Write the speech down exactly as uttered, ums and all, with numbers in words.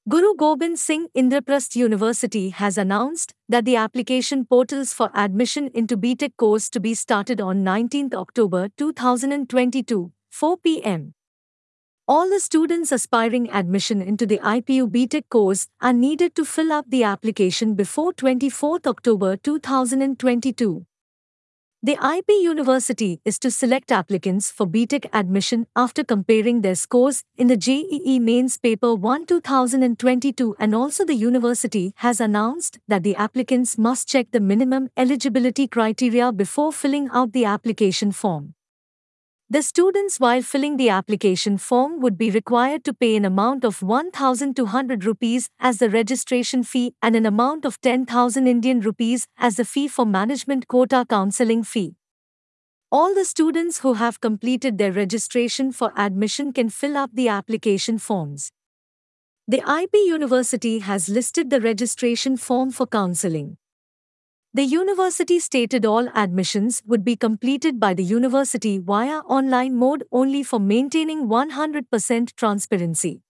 Guru Gobind Singh Indraprasth University has announced that the application portals for admission into B Tech course to be started on nineteenth October two thousand twenty-two, four p m All the students aspiring admission into the I P U B Tech course are needed to fill up the application before twenty-fourth October two thousand twenty-two. The I P University is to select applicants for B Tech admission after comparing their scores in the J E E Mains Paper one twenty twenty-two, and also the university has announced that the applicants must check the minimum eligibility criteria before filling out the application form. The students, while filling the application form, would be required to pay an amount of one thousand two hundred rupees as the registration fee and an amount of ten thousand Indian rupees as the fee for management quota counseling fee. All the students who have completed their registration for admission can fill up the application forms. The I P University has listed the registration form for counseling. The university stated all admissions would be completed by the university via online mode only for maintaining one hundred percent transparency.